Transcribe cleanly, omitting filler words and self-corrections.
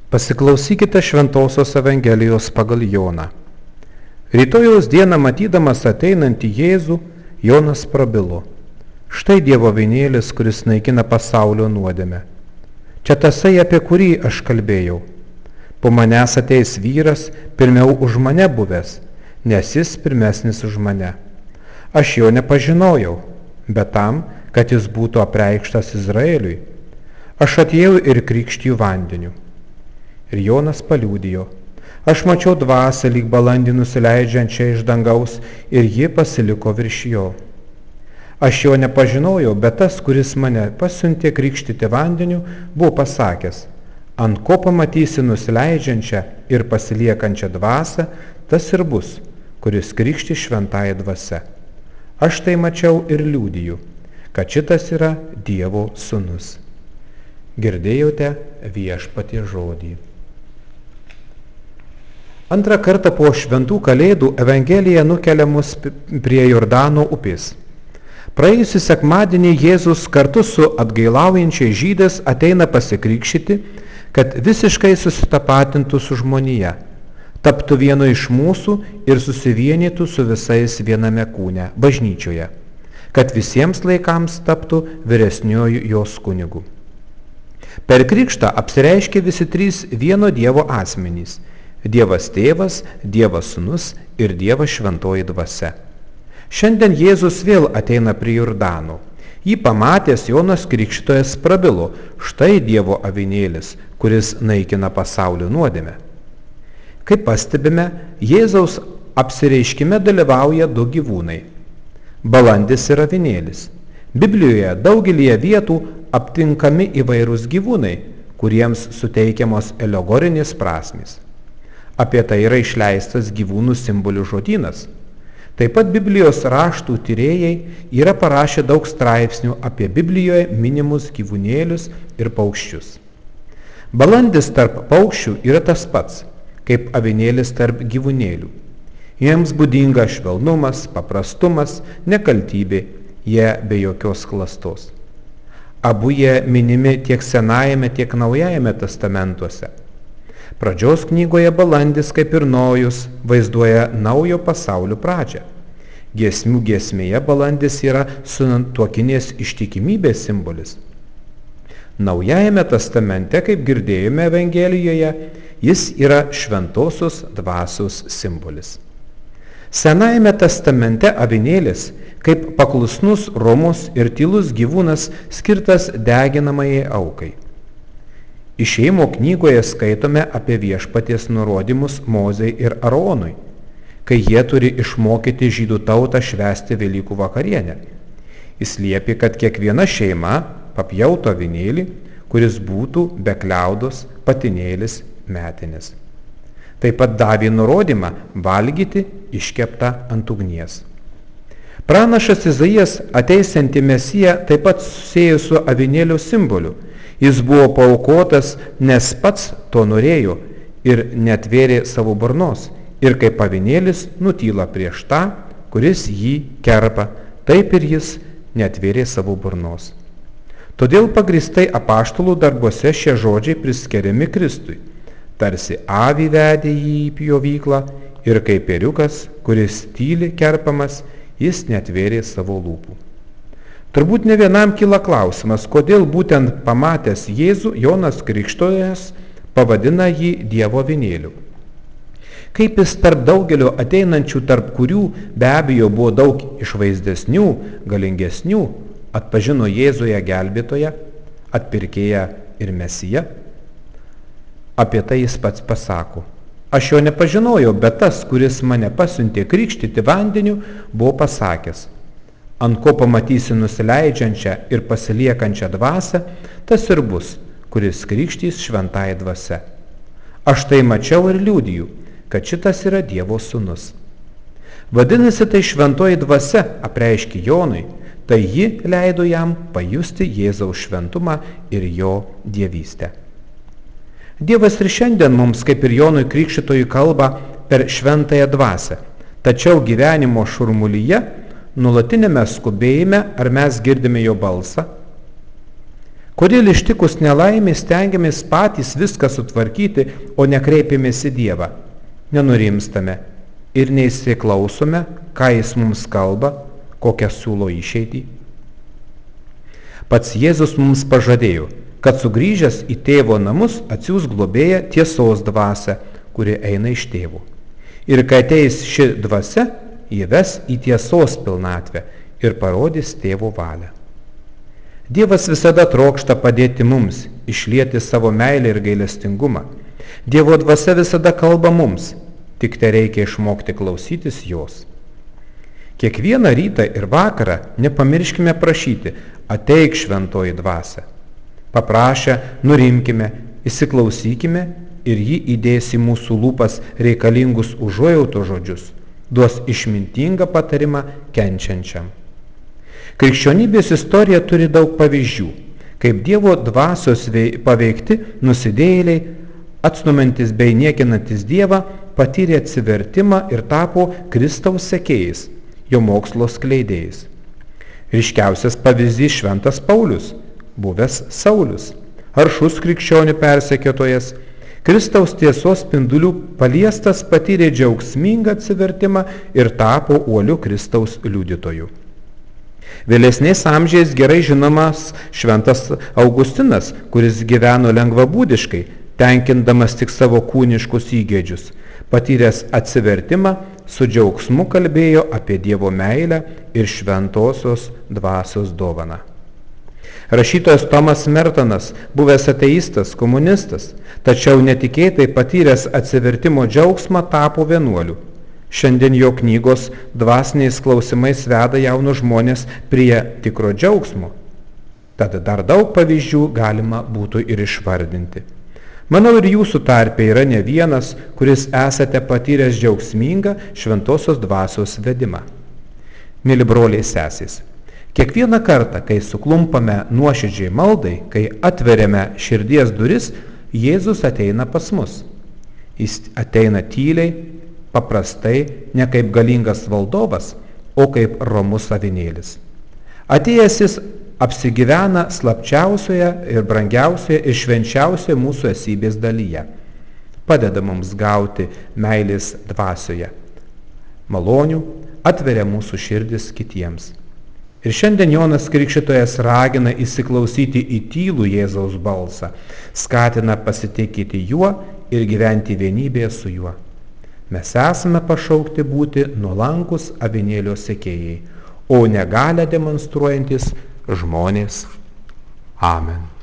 Pasiklausykite Šventosios Evangelijos pagal Joną. Rytojaus dieną matydamas ateinantį Jėzų, Jonas prabilo. Štai Dievo avinėlis, kuris naikina pasaulio nuodėmę. Čia tasai, apie kurį aš kalbėjau. Po manęs ateis vyras, pirmiau už mane buvęs, nes jis pirmesnis už mane. Aš jo nepažinojau, bet tam, kad jis būtų apreikštas Izraeliui. Aš atėjau ir krikštiju vandeniu. Ir Jonas paliudijo. Aš mačiau dvasią lyg balandį nusileidžiančią iš dangaus ir ji pasiliko virš jo. Aš jo nepažinojau, bet tas, kuris mane pasiuntė krikštyti vandeniu, buvo pasakęs, ant ko pamatysi nusileidžiančią ir pasiliekančią dvasią, tas ir bus, kuris krikšti šventąja dvasia. Aš tai mačiau ir liudiju, kad šitas yra Dievo sūnus. Girdėjote Viešpaties žodį. Antrą kartą po šventų kalėdų Evangelija nukelia mus prie Jordano upės. Praėjusį sekmadienį Jėzus kartu su atgailaujančiais žydais ateina pasikrikštyti, kad visiškai susitapatintų su žmonija, taptų vienu iš mūsų ir susivienytų su visais viename kūne, bažnyčioje, kad visiems laikams taptų vyresniuoju jos kunigu. Per krikštą apsireiškia visi trys vieno Dievo asmenys – Dievas Tėvas, Dievas Sūnus ir Dievas Šventoji Dvasia. Šiandien Jėzus vėl ateina prie Jordano. Jį pamatęs Jonas Krikštytojas prabilo, štai Dievo avinėlis, kuris naikina pasaulio nuodėmę. Kaip pastebime, Jėzaus apsireiškime dalyvauja du gyvūnai – balandis ir avinėlis. Biblijoje daugelyje vietų aptinkami įvairūs gyvūnai, kuriems suteikiamos alegorinės prasmės. Apie tai yra išleistas gyvūnų simbolių žodynas. Taip pat Biblijos raštų tyrėjai yra parašę daug straipsnių apie Biblijoje minimus gyvūnėlius ir paukščius. Balandis tarp paukščių yra tas pats, kaip avinėlis tarp gyvūnėlių. Jiems būdinga švelnumas, paprastumas, nekaltybė, jie be jokios klastos. Abu jie minimi tiek Senajame, tiek Naujajame testamentuose. Pradžios knygoje balandis, kaip ir Nojus, vaizduoja naujo pasaulio pradžią. Giesmių giesmėje balandis yra sutuokinės ištikimybės simbolis. Naujajame testamente, kaip girdėjome Evangelijoje, jis yra šventosios dvasios simbolis. Senajame testamente avinėlis, kaip paklusnus, romus ir tylus gyvūnas, skirtas deginamajai aukai. Išėjimo knygoje skaitome apie Viešpaties nurodymus Mozei ir Aronui, kai jie turi išmokyti žydų tautą švęsti Velykų vakarienę. Jis liepė, kad kiekviena šeima papjautų avinėlį, kuris būtų be kliaudos, patinėlis, metinis. Taip pat davė nurodymą valgyti iškeptą ant ugnies. Pranašas Izaijas ateisiantį Mesiją taip pat susiejo su avinėlio simboliu. Jis buvo paaukotas, nes pats to norėjo ir netvėrė savo burnos. Ir kaip avinėlis nutyla prieš tą, kuris jį kerpa, taip ir jis netvėrė savo burnos. Todėl pagristai apaštalų darbuose šie žodžiai priskiriami Kristui. Tarsi avį vedė jį į pjovyklą ir kaip ėriukas, kuris tyli kerpamas, jis netvėrė savo lūpų. Turbūt ne vienam kyla klausimas, kodėl būtent pamatęs Jėzų Jonas Krikštytojas pavadina jį Dievo avinėliu. Kaip jis tarp daugelio ateinančių, tarp kurių be abejo buvo daug išvaizdesnių, galingesnių, atpažino Jėzuje gelbėtoją, atpirkėją ir Mesiją? Apie tai jis pats pasako. Aš jo nepažinojau, bet tas, kuris mane pasiuntė krikštyti vandeniu, buvo pasakęs. Ant ko pamatysi nusileidžiančią ir pasiliekančią dvasią, tas ir bus, kuris krikštys šventąja dvasia. Aš tai mačiau ir liudiju, kad šitas yra Dievo sūnus. Vadinasi, tai šventoji dvasia apreiškė Jonui, tai ji leido jam pajusti Jėzaus šventumą ir jo dievystę. Dievas ir šiandien mums, kaip ir Jonui Krikštytojui, kalba per šventąją dvasią, tačiau gyvenimo šurmulyje, nuolatinėme skubėjime, ar mes girdime jo balsą? Kodėl ištikus nelaimė stengiamės patys viską sutvarkyti, o nekreipiamės į Dievą? Nenurimstame ir neįsiklausome, ką Jis mums kalba, kokią siūlo išeitį. Pats Jėzus mums pažadėjo, kad sugrįžęs į tėvo namus atsiųs globėją tiesos dvasią, kuri eina iš tėvo. Ir kai ateis ši dvasia, jį ves į tiesos pilnatvę ir parodys tėvo valią. Dievas visada trokšta padėti mums, išlieti savo meilę ir gailestingumą. Dievo dvasia visada kalba mums, tik te reikia išmokti klausytis jos. Kiekvieną rytą ir vakarą nepamirškime prašyti, ateik šventoji dvasia. Paprašę, nurimkime, įsiklausykime ir ji įdės į mūsų lūpas reikalingus užuojauto žodžius, duos išmintingą patarimą kenčiančiam. Krikščionybės istorija turi daug pavyzdžių, kaip Dievo dvasios paveikti nusidėjėliai, atstumiantis bei niekinantis Dievą, patyrė atsivertimą ir tapo Kristaus sekėjais, jo mokslo skleidėjais. Ryškiausias pavyzdys šventas Paulius, buvęs Saulius, aršus krikščionių persekiotojas, Kristaus tiesos spindulių paliestas patyrė džiaugsmingą atsivertimą ir tapo uoliu Kristaus liudytoju. Vėlesniais amžiais gerai žinomas šventas Augustinas, kuris gyveno lengvabūdiškai, tenkindamas tik savo kūniškus įgeidžius, patyręs atsivertimą, su džiaugsmu kalbėjo apie Dievo meilę ir šventosios dvasios dovaną. Rašytojas Tomas Mertonas, buvęs ateistas, komunistas, tačiau netikėtai patyręs atsivertimo džiaugsmą, tapo vienuoliu. Šiandien jo knygos dvasiniais klausimais veda jaunus žmonės prie tikro džiaugsmo. Tad dar daug pavyzdžių galima būtų ir išvardinti. Manau, ir jūsų tarpe yra ne vienas, kuris esate patyręs džiaugsmingą šventosios dvasios vedimą. Mili broliai sesės, kiekvieną kartą, kai suklumpame nuoširdžiai maldai, kai atveriame širdies duris, Jėzus ateina pas mus. Jis ateina tyliai, paprastai, ne kaip galingas valdovas, o kaip romus avinėlis. Atėjęs jis apsigyvena slapčiausioje ir brangiausioje ir švenčiausioje mūsų esybės dalyje. Padeda mums gauti meilės dvasioje malonių, atveria mūsų širdis kitiems. Ir šiandien Jonas Krikštytojas ragina įsiklausyti į tylų Jėzaus balsą, skatina pasitikėti juo ir gyventi vienybėje su juo. Mes esame pašaukti būti nuolankus avinėlio sekėjai, o negalią demonstruojantis žmonės. Amen.